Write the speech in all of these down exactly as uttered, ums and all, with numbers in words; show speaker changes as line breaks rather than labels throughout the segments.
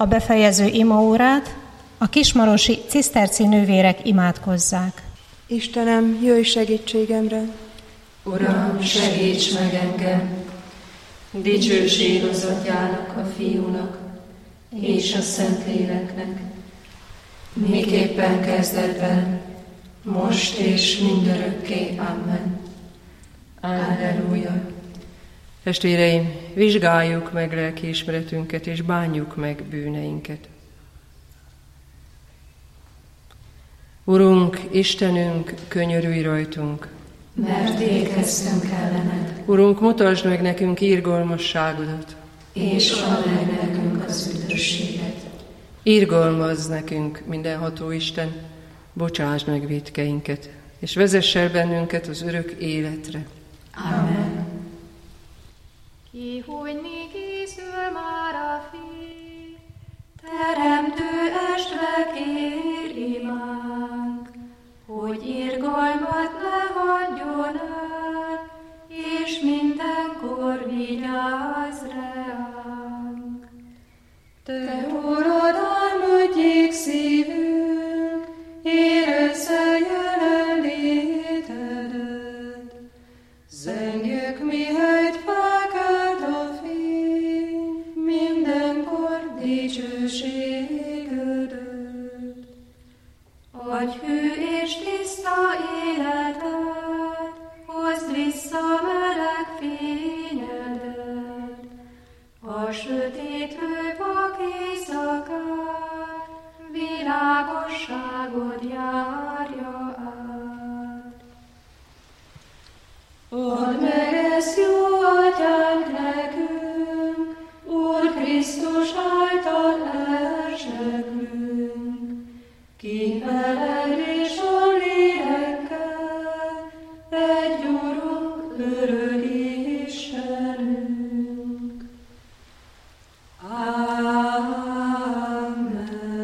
a befejező imaórát, a kismarosi ciszterci nővérek imádkozzák.
Istenem, jöjj segítségemre!
Uram, segíts meg engem! Dicsőség az Atyának, a Fiúnak és a Szentléleknek, miképpen kezdetben, most és mindörökké. Amen. Alleluja.
Testvéreim, vizsgáljuk meg lelkiismeretünket, és bánjuk meg bűneinket. Urunk, Istenünk, könyörülj rajtunk!
Mert ékeztünk ellened.
Urunk, mutasd meg nekünk irgalmasságodat,
és add meg nekünk az üdvösséget.
Irgalmazz nekünk, mindenható Isten, bocsásd meg vétkeinket, és vezess el bennünket az örök életre.
Amen.
Ki, hogy mi készül már a fény, teremtő estre kér imánk, hogy irgalmat ne hagyjon el, és mindenkor vigyázz ránk. Te, Urad, álmodjék szívünk, érezze jelenlétedet, zengjük, mihelyt felkelt a fény, mindenkor dicsőségedet. Adj hű és tiszta életet, hozd vissza meleg fényedet, a sötét hővak éjszakát, világosságod járja át. Add meg ezt, jó Atyánk, nekünk, Úr Krisztus által elseglünk, ki veled és a lélekkel, egy Urunk, örök Istenünk. Amen.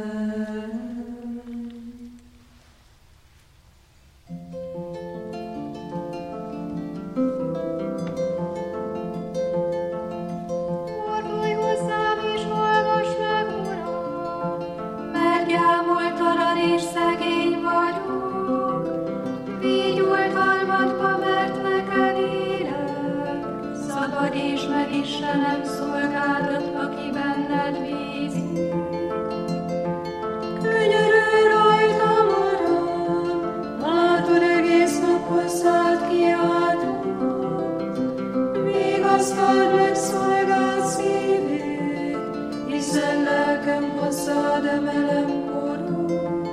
Fordulj hozzám és hallgass meg, Uram, mert gyámoltalan és szegény vagyok. Vigy oltalmadba, mert neked élek, szabadíts meg Istenem szolgádat, aki benned bízik. Könyörülj rajtam, Uram, látod, egész nap hozzád kiáltok. Vigasztald meg szolgád szívét, hiszen lelkem hozzád emelem korod.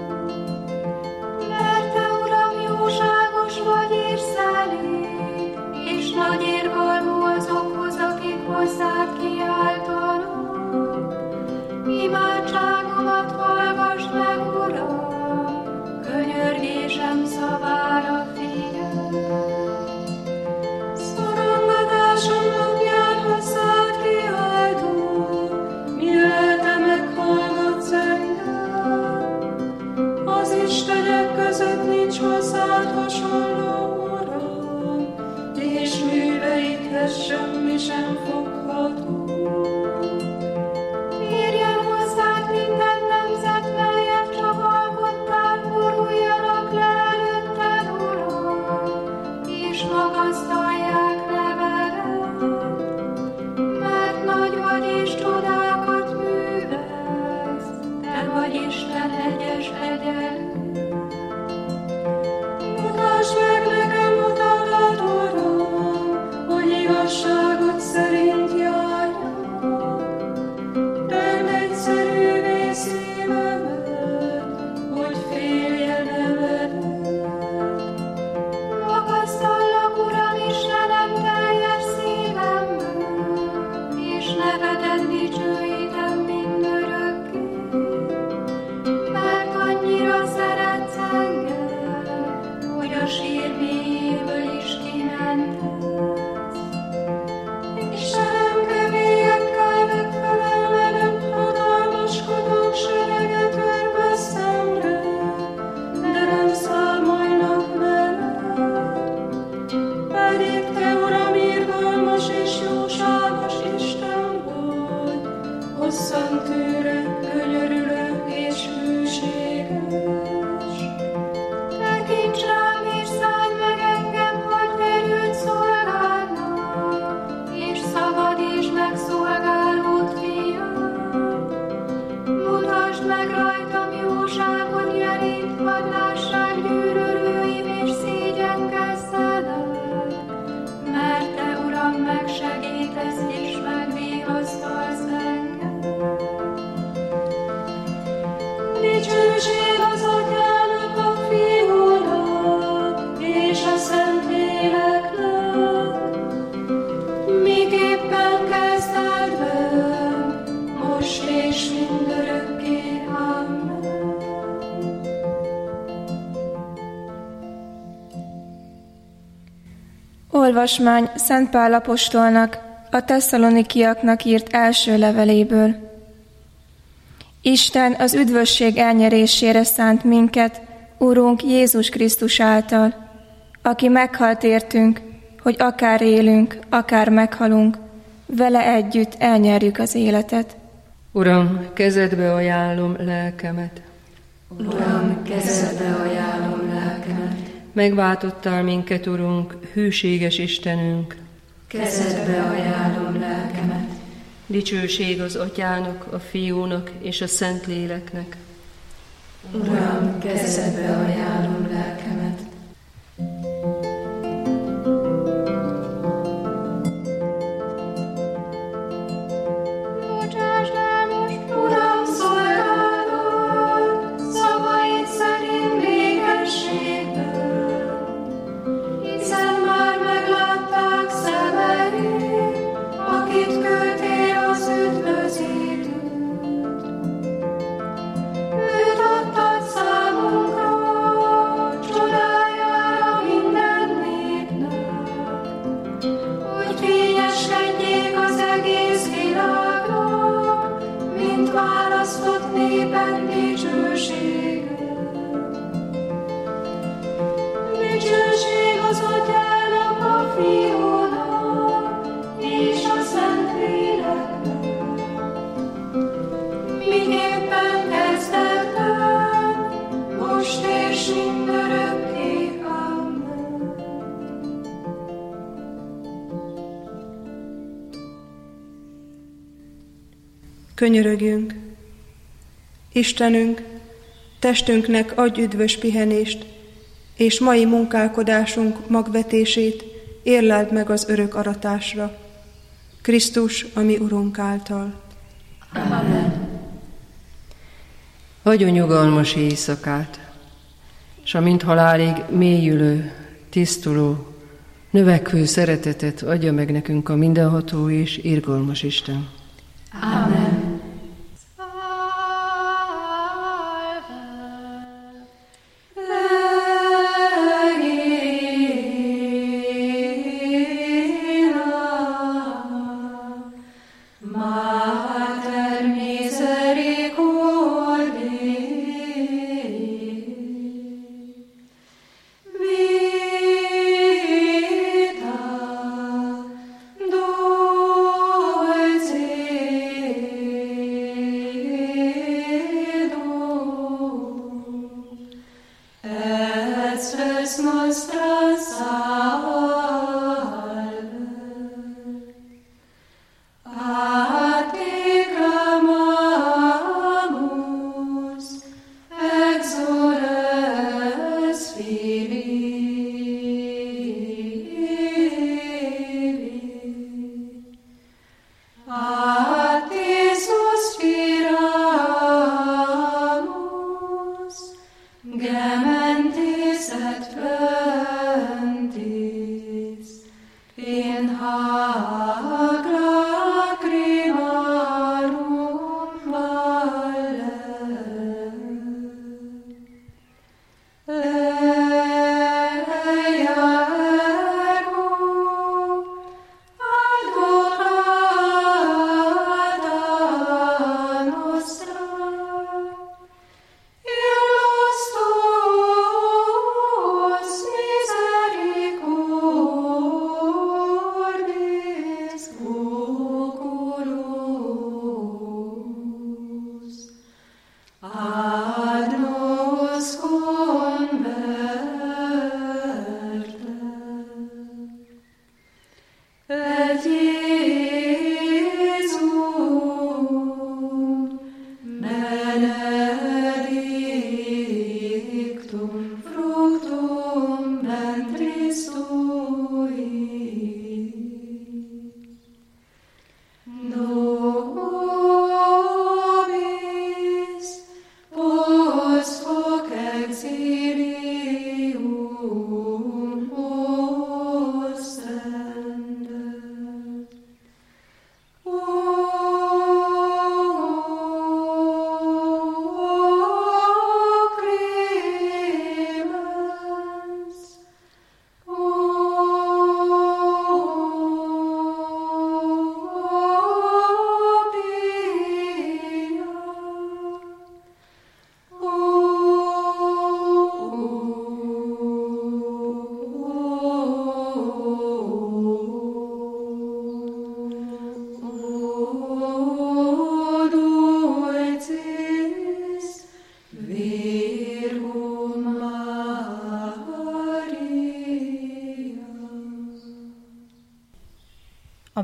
Mert te, Uram, jóságos vagy és szelíd, és nagy irgalmú azokhoz, akik hozzád kiáltanak. Imádságomat hallgass meg, Uram, könyörgésem szavára figyelj. Szorongatásom napján hozzád kiáltok, mi lelke meghallgatsz engem. Az istenek között nincs hozzád hasonló, Uram, és műveidhez semmi sem fogható. Érjen hozzád minden nemzet, melyet csak alkottál, boruljanak le előtted, Uram, és magasztalják nevedet, mert nagy vagy és csodákat művelsz, te vagy Isten egyes egyenlő. Mutasd meg nekem utadat, Uram, hogy igazságod szerint járjak. Tedd egyszerűvé szívemet, hogy féljen nevedet. Magasztallak, Uram, Istenem, teljes szívemből, és nevedet dicsőítem mindörökké. Mert annyira szeretsz engem, hogy a sír mélyéből is kimentesz. Istenem, kemélyekkel megfelelve hatalmaskodók sereget örve szemre, de nem számolnak veled. Pedig te, Uram, irgalmas és jóságos Isten vagy, hosszan tűrek most és mindörökké. Amen.
Olvasmány Szent Pál apostolnak a tesszalonikiaknak írt első leveléből. Isten az üdvösség elnyerésére szánt minket, Urunk Jézus Krisztus által, aki meghalt értünk, hogy akár élünk, akár meghalunk, vele együtt elnyerjük az életet.
Uram, kezedbe ajánlom lelkemet.
Uram, kezedbe ajánlom lelkemet.
Megváltottál minket, Urunk, hűséges Istenünk.
Kezedbe ajánlom lelkemet.
Dicsőség az Atyának, a Fiúnak és a Szentléleknek.
Uram, kezedbe ajánlom lelkemet.
Bocsásd el most, Uram, szolgálatot, szavaid szerint békességből, hiszen már meglátták szemeid, akit küldtél az üdvözítőt. Őt adtad számunkra, csodájára minden népnek, hogy fényeskedjék az egész világnak, mint választott néped dicsősége. Dicsőség az Atyának, a Fiúnak és a Szentléleknek, miképpen kezdetben, most és mindörökké. Amen.
Könyörögjünk! Istenünk, testünknek adj üdvös pihenést, és mai munkálkodásunk magvetését érleld meg az örök aratásra. Krisztus, a mi Urunk által.
Amen.
Adjon nyugalmas éjszakát, s amint halálig mélyülő, tisztuló, növekvő szeretetet adja meg nekünk a mindenható és irgalmas Isten.
Amen.
Vita, dolce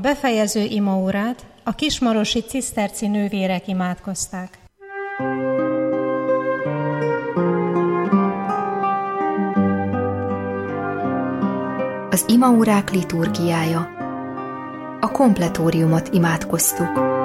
A befejező imaórát a kismarosi ciszterci nővérek imádkozták.
Az imaórák liturgiája. A kompletóriumot imádkoztuk.